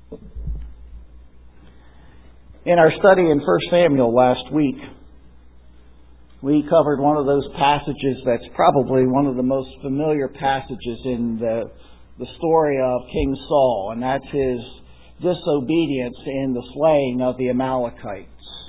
In our study in 1 Samuel last week, we covered one of those passages that's probably one of the most familiar passages in the story of King Saul, and that's his disobedience in the slaying of the Amalekites.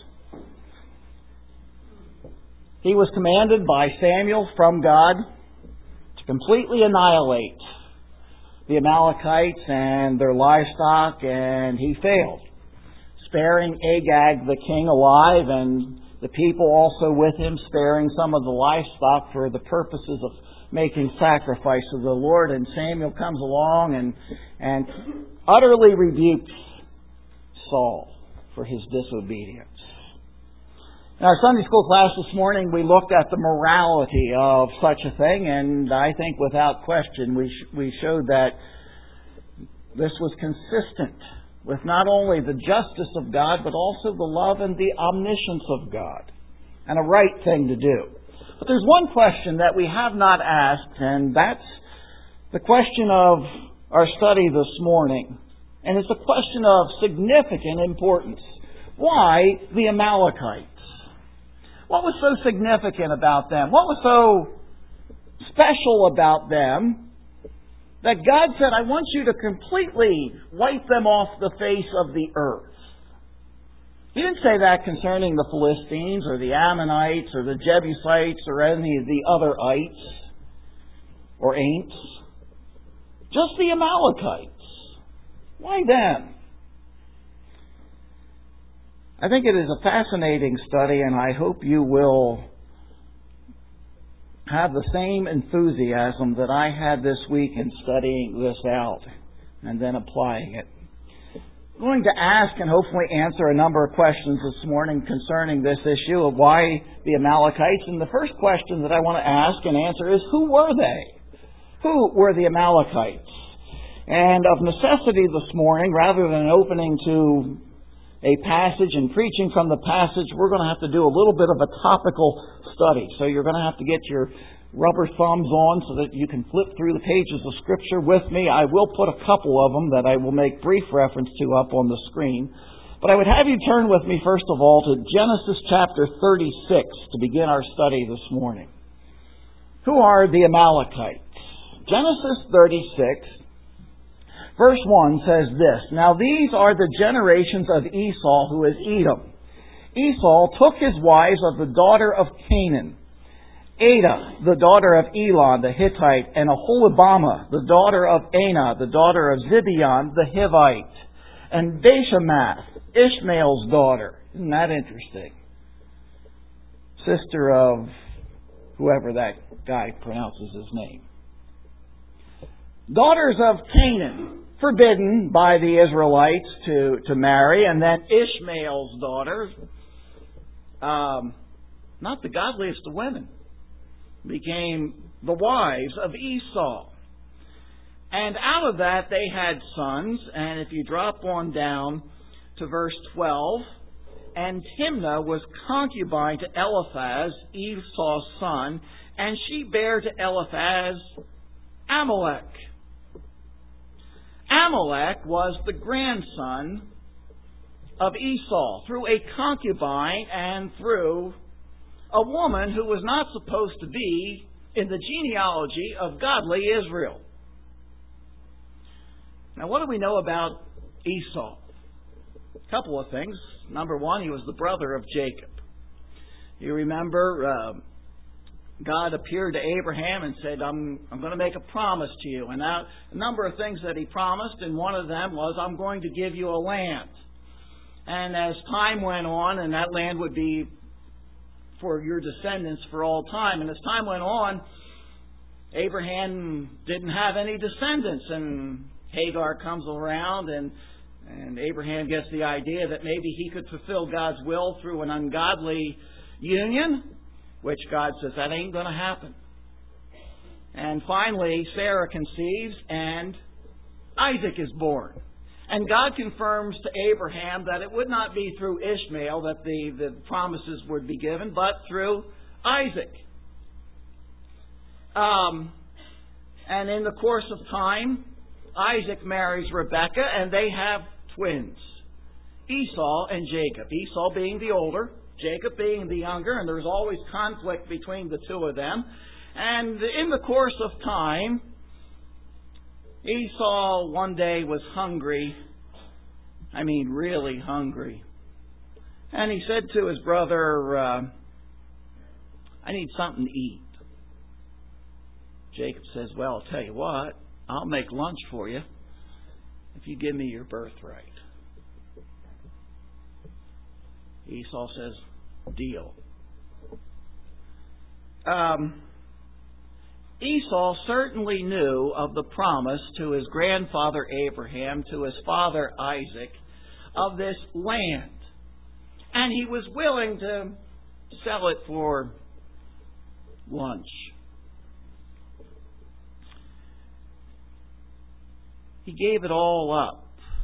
He was commanded by Samuel from God to completely annihilate the Amalekites and their livestock, and he failed, sparing Agag the king alive and the people also with him, sparing some of the livestock for the purposes of making sacrifice to the Lord. And Samuel comes along and utterly rebukes Saul for his disobedience. In our Sunday school class this morning, we looked at the morality of such a thing, and I think without question we showed that this was consistent with not only the justice of God, but also the love and the omniscience of God, and a right thing to do. But there's one question that we have not asked, and that's the question of our study this morning. And it's a question of significant importance. Why the Amalekites? What was so significant about them? What was so special about them that God said, I want you to completely wipe them off the face of the earth? He didn't say that concerning the Philistines or the Ammonites or the Jebusites or any of the other ites or ain'ts. Just the Amalekites. Why them? I think it is a fascinating study, and I hope you will have the same enthusiasm that I had this week in studying this out and then applying it. I'm going to ask and hopefully answer a number of questions this morning concerning this issue of why the Amalekites. And the first question that I want to ask and answer is, who were they? Who were the Amalekites? And of necessity this morning, rather than opening to a passage and preaching from the passage, we're going to have to do a little bit of a topical study. So you're going to have to get your rubber thumbs on so that you can flip through the pages of Scripture with me. I will put a couple of them that I will make brief reference to up on the screen. But I would have you turn with me, first of all, to Genesis chapter 36 to begin our study this morning. Who are the Amalekites? Genesis 36. Verse 1 says this, Now these are the generations of Esau, who is Edom. Esau took his wives of the daughter of Canaan, Adah, the daughter of Elon the Hittite, and Aholibamah, the daughter of Anah, the daughter of Zibeon the Hivite, and Bashemath, Ishmael's daughter. Isn't that interesting? Sister of whoever that guy pronounces his name. Daughters of Canaan, forbidden by the Israelites to marry, and then Ishmael's daughters, not the godliest of women, became the wives of Esau. And out of that they had sons, and if you drop on down to verse 12, and Timnah was concubine to Eliphaz, Esau's son, and she bare to Eliphaz Amalek. Amalek was the grandson of Esau through a concubine and through a woman who was not supposed to be in the genealogy of godly Israel. Now, what do we know about Esau? A couple of things. Number one, he was the brother of Jacob. You remember God appeared to Abraham and said, I'm going to make a promise to you. And a number of things that He promised, and one of them was, I'm going to give you a land. And as time went on, and that land would be for your descendants for all time. And as time went on, Abraham didn't have any descendants. And Hagar comes around, and Abraham gets the idea that maybe he could fulfill God's will through an ungodly union, which God says, that ain't going to happen. And finally, Sarah conceives, and Isaac is born. And God confirms to Abraham that it would not be through Ishmael that the promises would be given, but through Isaac. And in the course of time, Isaac marries Rebekah, and they have twins, Esau and Jacob. Esau being the older, Jacob being the younger, and there was always conflict between the two of them. And in the course of time, Esau one day was hungry. I mean, really hungry. And he said to his brother, I need something to eat. Jacob says, well, I'll tell you what, I'll make lunch for you if you give me your birthright. Esau says, deal. Esau certainly knew of the promise to his grandfather Abraham, to his father Isaac, of this land. And he was willing to sell it for lunch. He gave it all up.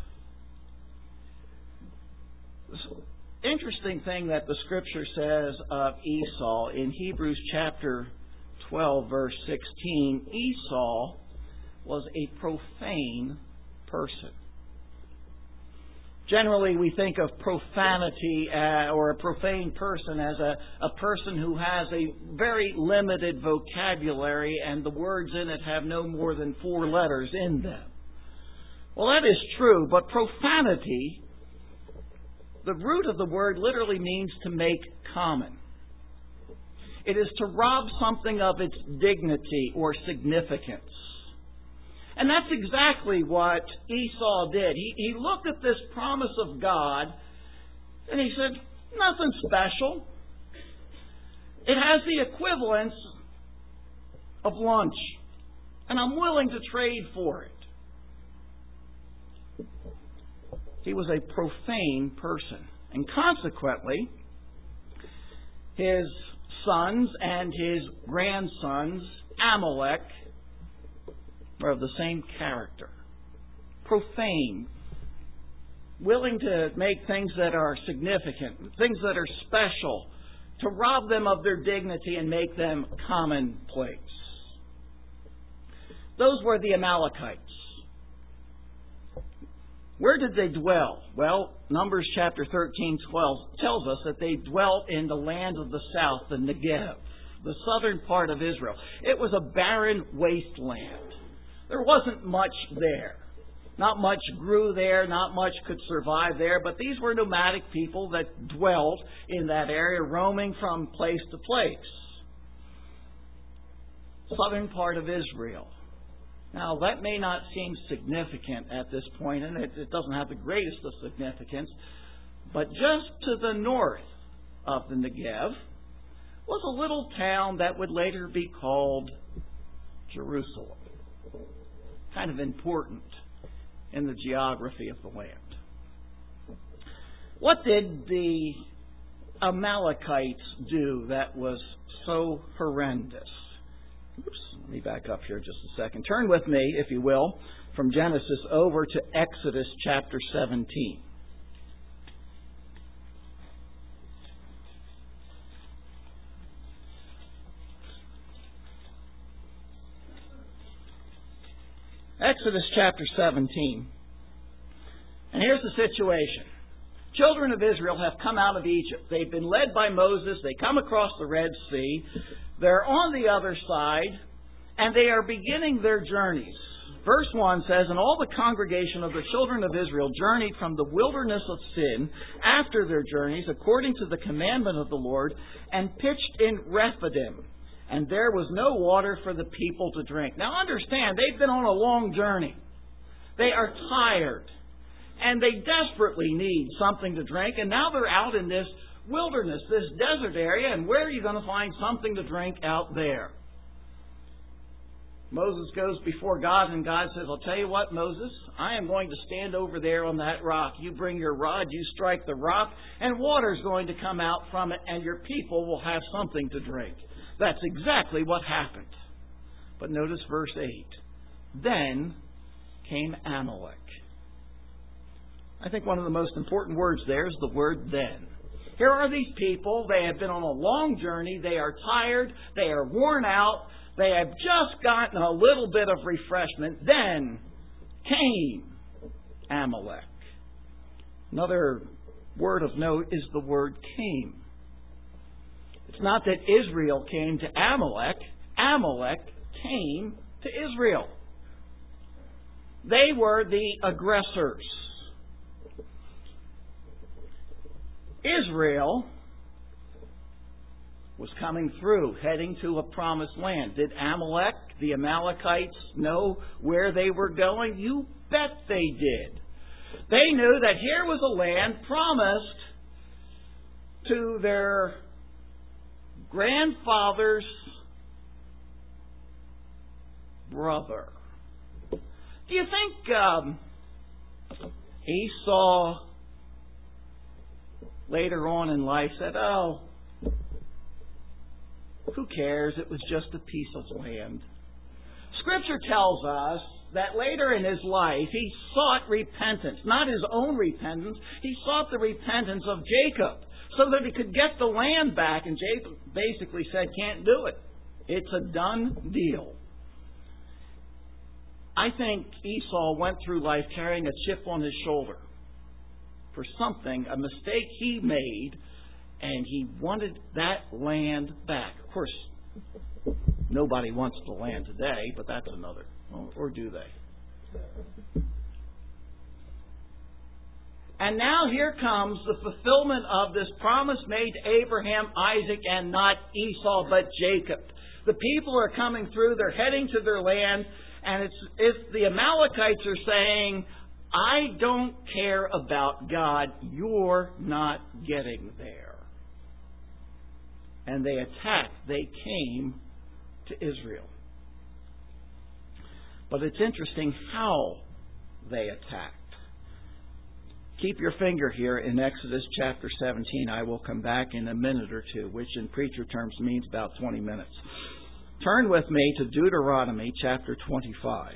The interesting thing that the Scripture says of Esau in Hebrews chapter 12, verse 16, Esau was a profane person. Generally, we think of profanity or a profane person as a person who has a very limited vocabulary and the words in it have no more than 4 letters in them. Well, that is true, but profanity, the root of the word literally means to make common. It is to rob something of its dignity or significance. And that's exactly what Esau did. He looked at this promise of God and he said, nothing special. It has the equivalence of lunch, and I'm willing to trade for it. He was a profane person. And consequently, his sons and his grandsons, Amalek, are of the same character. Profane. Willing to make things that are significant, things that are special, to rob them of their dignity and make them commonplace. Those were the Amalekites. Where did they dwell? Well, Numbers chapter 13:12 tells us that they dwelt in the land of the south, the Negev, the southern part of Israel. It was a barren wasteland. There wasn't much there. Not much grew there, not much could survive there, but these were nomadic people that dwelt in that area, roaming from place to place. Southern part of Israel. Now, that may not seem significant at this point, and it doesn't have the greatest of significance, but just to the north of the Negev was a little town that would later be called Jerusalem. Kind of important in the geography of the land. What did the Amalekites do that was so horrendous? Oops, let me back up here just a second. Turn with me, if you will, from Genesis over to Exodus chapter 17. Exodus chapter 17. And here's the situation. Children of Israel have come out of Egypt. They've been led by Moses. They come across the Red Sea. They're on the other side, and they are beginning their journeys. Verse 1 says, And all the congregation of the children of Israel journeyed from the wilderness of Sin after their journeys, according to the commandment of the Lord, and pitched in Rephidim. And there was no water for the people to drink. Now understand, they've been on a long journey. They are tired. And they desperately need something to drink. And now they're out in this wilderness, this desert area. And where are you going to find something to drink out there? Moses goes before God, and God says, I'll tell you what, Moses, I am going to stand over there on that rock. You bring your rod, you strike the rock, and water's going to come out from it, and your people will have something to drink. That's exactly what happened. But notice verse 8. Then came Amalek. I think one of the most important words there is the word then. Here are these people. They have been on a long journey. They are tired. They are worn out. They have just gotten a little bit of refreshment. Then came Amalek. Another word of note is the word came. It's not that Israel came to Amalek. Amalek came to Israel. They were the aggressors. Israel was coming through, heading to a promised land. Did Amalek, the Amalekites, know where they were going? You bet they did. They knew that here was a land promised to their grandfather's brother. Do you think Esau later on in life said, "Oh, who cares? It was just a piece of land"? Scripture tells us that later in his life he sought repentance. Not his own repentance. He sought the repentance of Jacob so that he could get the land back. And Jacob basically said, "Can't do it. It's a done deal." I think Esau went through life carrying a chip on his shoulder for something, a mistake he made, and he wanted that land back. Of course, nobody wants the land today, but that's another. Or do they? And now here comes the fulfillment of this promise made to Abraham, Isaac, and not Esau, but Jacob. The people are coming through, they're heading to their land, and it's if the Amalekites are saying, "I don't care about God, you're not getting there." And they attacked, they came to Israel. But it's interesting how they attacked. Keep your finger here in Exodus chapter 17. I will come back in a minute or two, which in preacher terms means about 20 minutes. Turn with me to Deuteronomy chapter 25.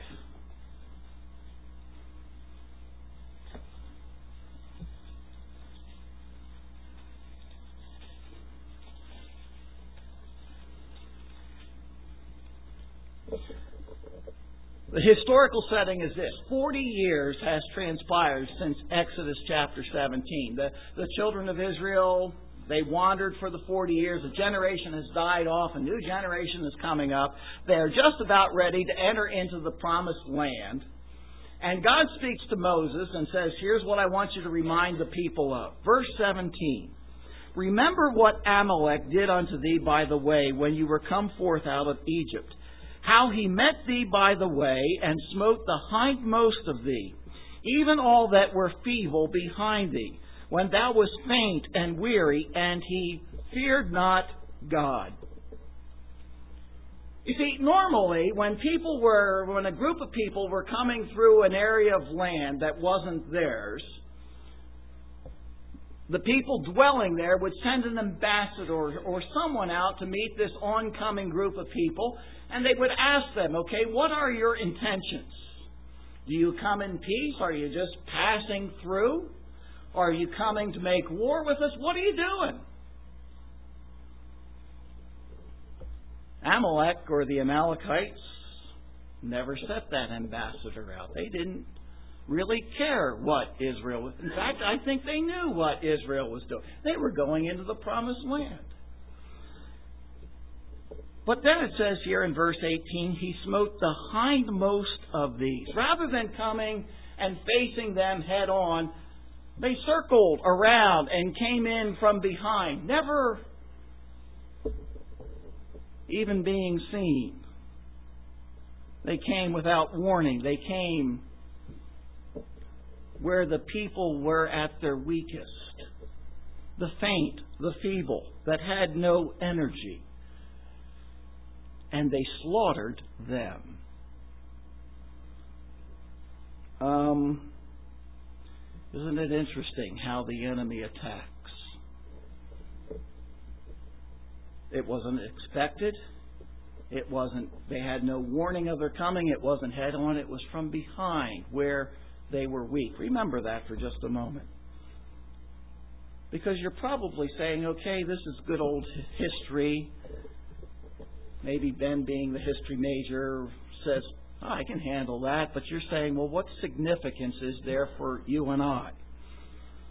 The historical setting is this. 40 years has transpired since Exodus chapter 17. The children of Israel, they wandered for the 40 years. A generation has died off. A new generation is coming up. They're just about ready to enter into the promised land. And God speaks to Moses and says, "Here's what I want you to remind the people of." Verse 17. "Remember what Amalek did unto thee by the way when you were come forth out of Egypt. How he met thee by the way, and smote the hindmost of thee, even all that were feeble behind thee, when thou wast faint and weary, and he feared not God." You see, normally, when a group of people were coming through an area of land that wasn't theirs, the people dwelling there would send an ambassador or someone out to meet this oncoming group of people, and they would ask them, "Okay, what are your intentions? Do you come in peace? Are you just passing through? Are you coming to make war with us? What are you doing?" Amalek, or the Amalekites, never sent that ambassador out. They didn't really care what Israel was. In fact, I think they knew what Israel was doing. They were going into the promised land. But then it says here in verse 18, "He smote the hindmost of these." Rather than coming and facing them head on, they circled around and came in from behind, never even being seen. They came without warning. They came where the people were at their weakest. The faint, the feeble, that had no energy. And they slaughtered them. Isn't it interesting how the enemy attacks? It wasn't expected. They had no warning of their coming. It wasn't head on. It was from behind where they were weak. Remember that for just a moment. Because you're probably saying, "Okay, this is good old history." Maybe Ben, being the history major, says, "I can handle that." But you're saying, "Well, what significance is there for you and I?"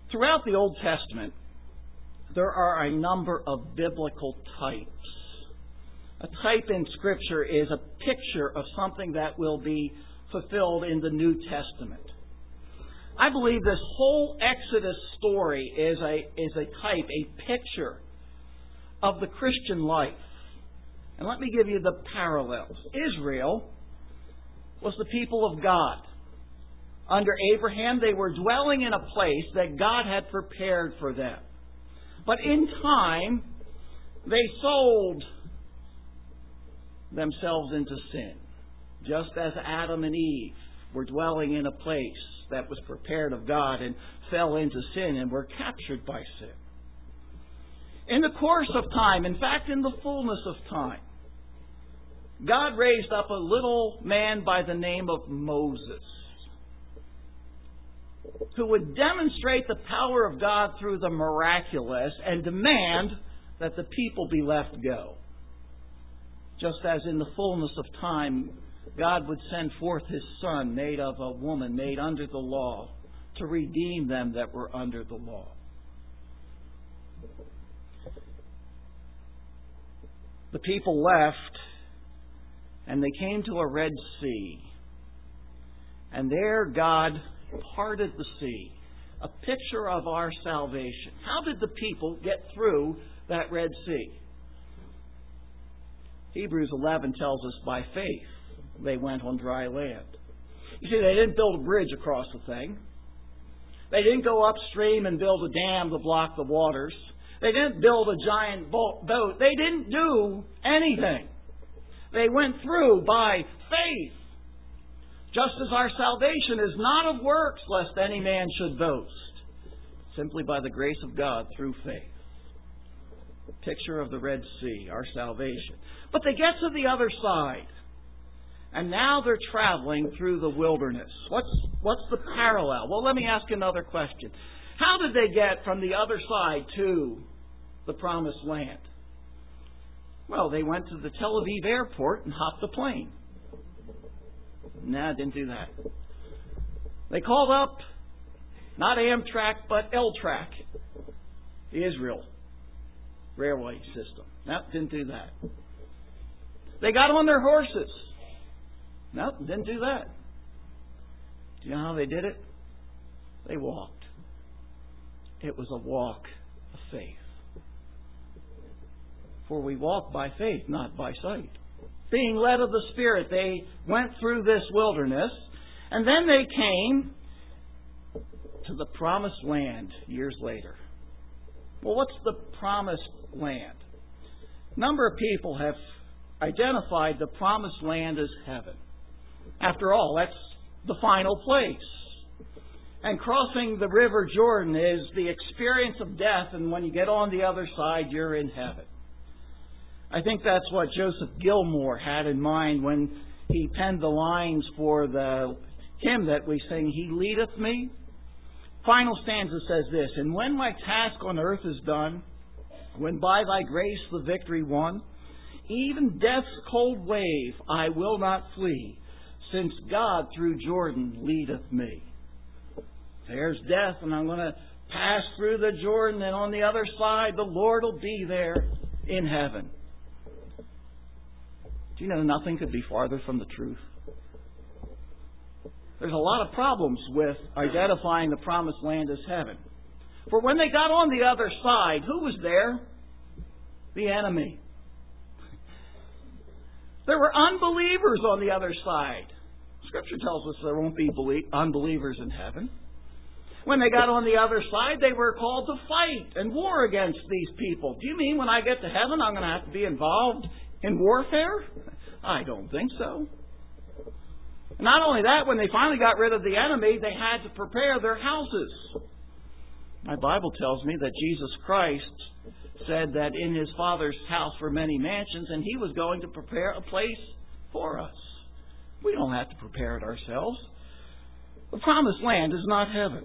Throughout the Old Testament, there are a number of biblical types. A type in Scripture is a picture of something that will be fulfilled in the New Testament. I believe this whole Exodus story is a type, a picture of the Christian life. And let me give you the parallels. Israel was the people of God. Under Abraham, they were dwelling in a place that God had prepared for them. But in time, they sold themselves into sin. Just as Adam and Eve were dwelling in a place that was prepared of God and fell into sin and were captured by sin. In the course of time, in fact, in the fullness of time, God raised up a little man by the name of Moses, who would demonstrate the power of God through the miraculous and demand that the people be left go. Just as in the fullness of time, God would send forth His Son, made of a woman, made under the law, to redeem them that were under the law. The people left, and they came to a Red Sea. And there God parted the sea, a picture of our salvation. How did the people get through that Red Sea? Hebrews 11 tells us by faith they went on dry land. You see, they didn't build a bridge across the thing. They didn't go upstream and build a dam to block the waters. They didn't build a giant boat. They didn't do anything. They went through by faith. Just as our salvation is not of works, lest any man should boast. Simply by the grace of God through faith. Picture of the Red Sea, our salvation. But they get to the other side. And now they're traveling through the wilderness. What's the parallel? Well, let me ask another question. How did they get from the other side to the Promised Land? Well, they went to the Tel Aviv airport and hopped a plane. Nah, didn't do that. They called up, not Amtrak, but L-Track, the Israel railway system. No, didn't do that. They got on their horses. No, didn't do that. Do you know how they did it? They walked. It was a walk of faith. For we walk by faith, not by sight. Being led of the Spirit, they went through this wilderness, and then they came to the Promised Land years later. Well, what's the Promised Land? A number of people have identified the Promised Land as heaven. After all, that's the final place. And crossing the River Jordan is the experience of death, and when you get on the other side, you're in heaven. I think that's what Joseph Gilmore had in mind when he penned the lines for the hymn that we sing, He Leadeth Me. Final stanza says this, And when my task on earth is done, when by Thy grace the victory won, even death's cold wave I will not flee, since God through Jordan leadeth me. There's death, and I'm going to pass through the Jordan, and on the other side the Lord will be there in heaven. Do you know nothing could be farther from the truth? There's a lot of problems with identifying the Promised Land as heaven. For when they got on the other side, who was there? The enemy. There were unbelievers on the other side. Scripture tells us there won't be unbelievers in heaven. When they got on the other side, they were called to fight and war against these people. Do you mean when I get to heaven, I'm going to have to be involved in warfare? I don't think so. Not only that, when they finally got rid of the enemy, they had to prepare their houses. My Bible tells me that Jesus Christ said that in His Father's house were many mansions, and He was going to prepare a place for us. We don't have to prepare it ourselves. The Promised Land is not heaven.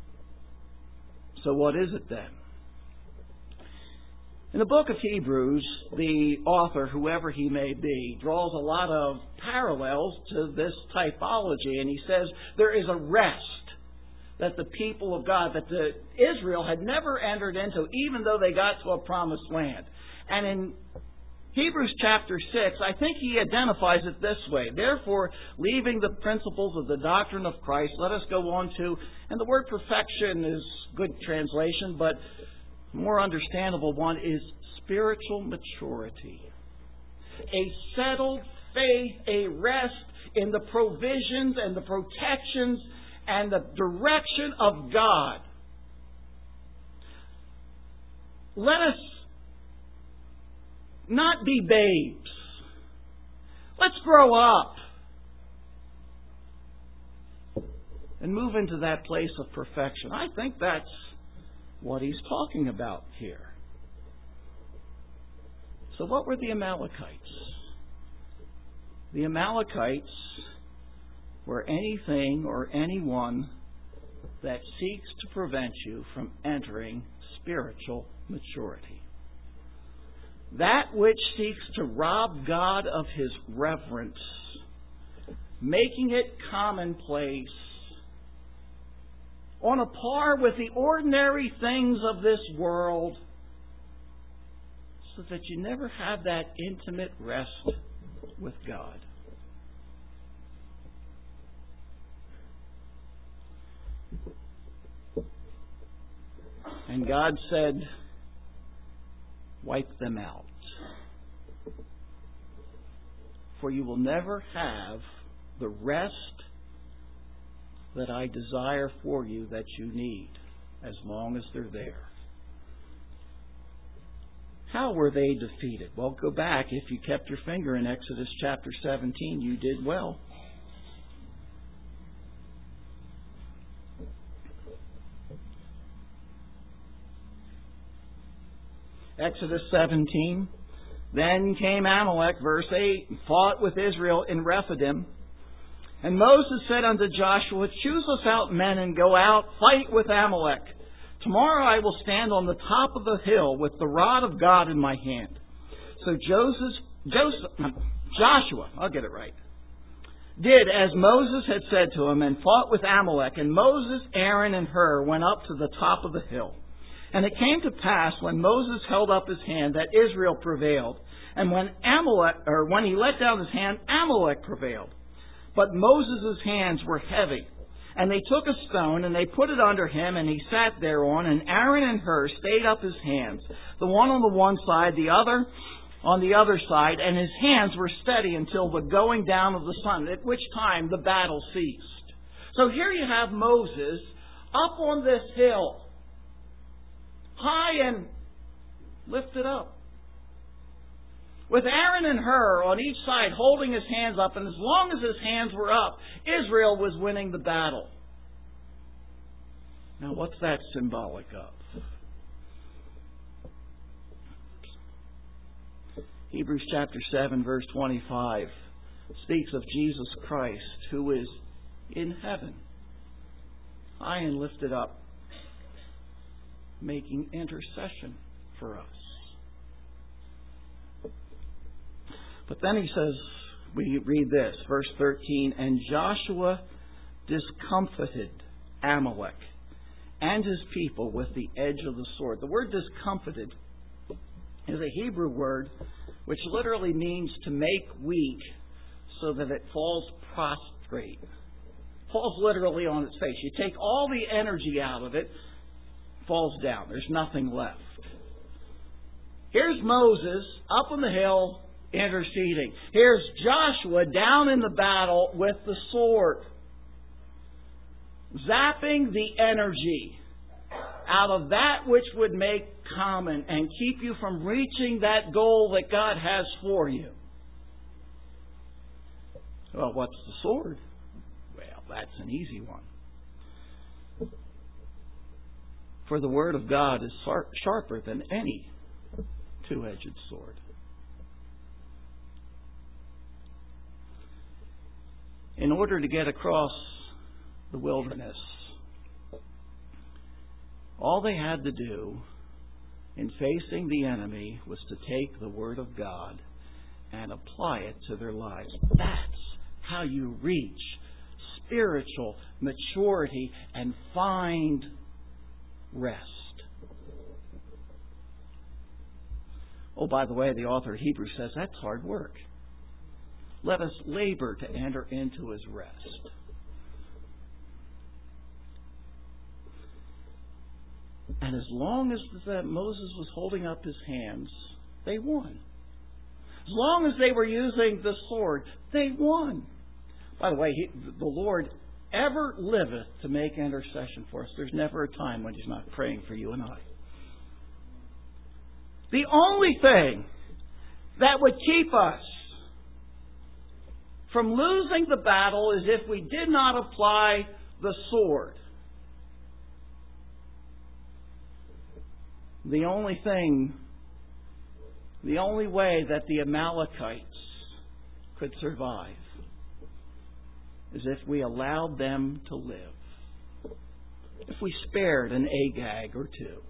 So what is it then? In the book of Hebrews, the author, whoever he may be, draws a lot of parallels to this typology, and he says there is a rest that the people of God, that Israel had never entered into, even though they got to a promised land. And in Hebrews chapter 6, I think he identifies it this way. Therefore, leaving the principles of the doctrine of Christ, let us go on to, and the word perfection is good translation, but a more understandable one is spiritual maturity. A settled faith, a rest in the provisions and the protections and the direction of God. Let us not be babes. Let's grow up and move into that place of perfection. I think that's what he's talking about here. So what were the Amalekites? The Amalekites were anything or anyone that seeks to prevent you from entering spiritual maturity. That which seeks to rob God of His reverence, making it commonplace, on a par with the ordinary things of this world, so that you never have that intimate rest with God. And God said, wipe them out. For you will never have the rest that I desire for you that you need as long as they're there. How were they defeated? Well, go back. If you kept your finger in Exodus chapter 17, you did well. Exodus 17. Then came Amalek, verse 8, and fought with Israel in Rephidim. And Moses said unto Joshua, choose us out men and go out, fight with Amalek. Tomorrow I will stand on the top of the hill with the rod of God in my hand. So Joshua, I'll get it right, did as Moses had said to him and fought with Amalek. And Moses, Aaron, and Hur went up to the top of the hill. And it came to pass when Moses held up his hand that Israel prevailed. And when he let down his hand, Amalek prevailed. But Moses' hands were heavy. And they took a stone, and they put it under him, and he sat thereon. And Aaron and Hur stayed up his hands, the one on the one side, the other on the other side, and his hands were steady until the going down of the sun, at which time the battle ceased. So here you have Moses up on this hill, high and lifted up, with Aaron and Hur on each side holding his hands up, and as long as his hands were up, Israel was winning the battle. Now, what's that symbolic of? Hebrews chapter 7, verse 25 speaks of Jesus Christ, who is in heaven, high and lifted up, making intercession for us. But then he says, we read this, verse 13, and Joshua discomfited Amalek and his people with the edge of the sword. The word discomfited is a Hebrew word which literally means to make weak so that it falls prostrate. Falls literally on its face. You take all the energy out of it, falls down. There's nothing left. Here's Moses up on the hill interceding. Here's Joshua down in the battle with the sword, zapping the energy out of that which would make common and keep you from reaching that goal that God has for you. Well, what's the sword? Well, that's an easy one. For the Word of God is sharper than any two-edged sword. In order to get across the wilderness, all they had to do in facing the enemy was to take the Word of God and apply it to their lives. That's how you reach spiritual maturity and find rest. Oh, by the way, the author of Hebrews says that's hard work. Let us labor to enter into His rest. And as long as Moses was holding up his hands, they won. As long as they were using the sword, they won. By the way, the Lord ever liveth to make intercession for us. There's never a time when He's not praying for you and I. The only thing that would keep us from losing the battle is if we did not apply the sword. The only way that the Amalekites could survive is if we allowed them to live. If we spared an Agag or two.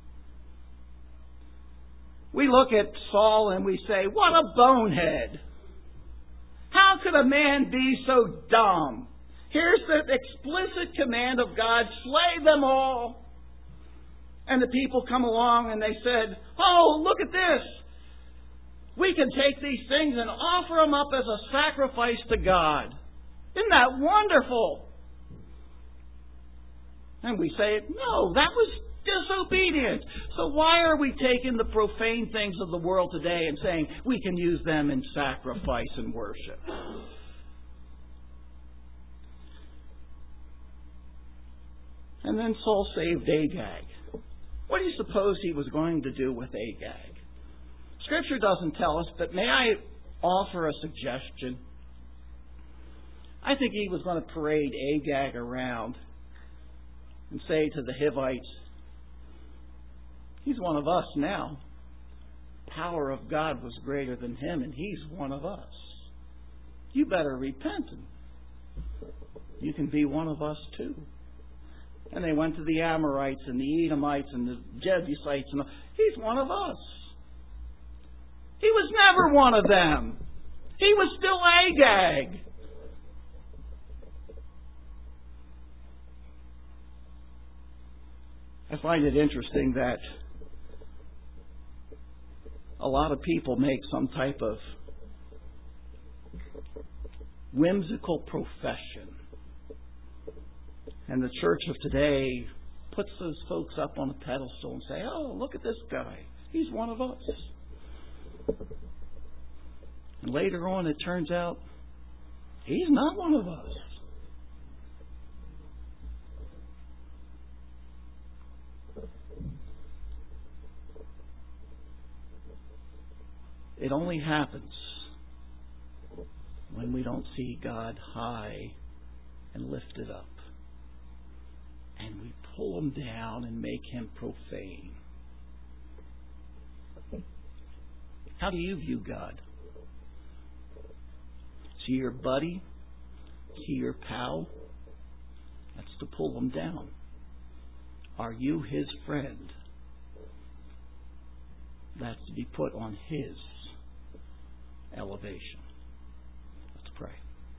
We look at Saul and we say, what a bonehead! How could a man be so dumb? Here's the explicit command of God, slay them all. And the people come along and they said, oh, look at this. We can take these things and offer them up as a sacrifice to God. Isn't that wonderful? And we say, no, that was disobedient. So why are we taking the profane things of the world today and saying we can use them in sacrifice and worship? And then Saul saved Agag. What do you suppose he was going to do with Agag? Scripture doesn't tell us, but may I offer a suggestion? I think he was going to parade Agag around and say to the Hivites, he's one of us now. The power of God was greater than him, and he's one of us. You better repent, and you can be one of us too. And they went to the Amorites and the Edomites and the Jebusites, and he's one of us. He was never one of them. He was still Agag. I find it interesting that a lot of people make some type of whimsical profession. And the church of today puts those folks up on a pedestal and say, oh, look at this guy. He's one of us. And later on it turns out he's not one of us. It only happens when we don't see God high and lifted up. And we pull Him down and make Him profane. How do you view God? Is He your buddy? Is He your pal? That's to pull Him down. Are you His friend? That's to be put on His elevation. Let's pray.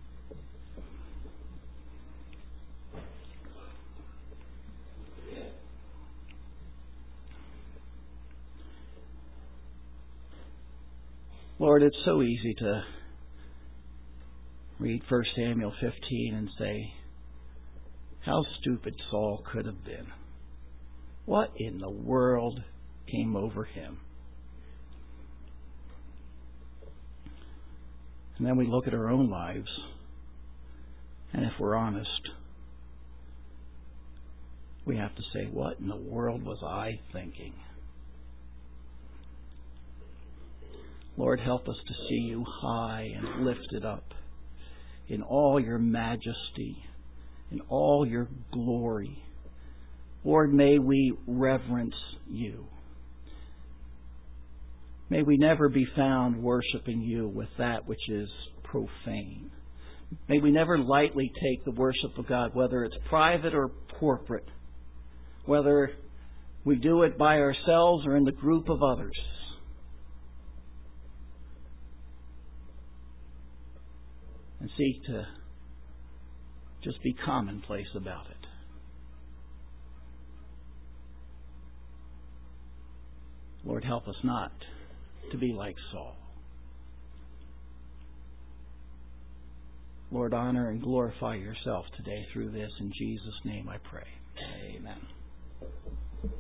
Lord, it's so easy to read 1 Samuel 15 and say, how stupid Saul could have been. What in the world came over him? And then we look at our own lives, and if we're honest, we have to say, what in the world was I thinking? Lord, help us to see You high and lifted up in all Your majesty, in all Your glory. Lord, may we reverence You. May we never be found worshiping You with that which is profane. May we never lightly take the worship of God, whether it's private or corporate, whether we do it by ourselves or in the group of others. And seek to just be commonplace about it. Lord, help us not to be like Saul. Lord, honor and glorify yourself today through this. In Jesus' name I pray. Amen.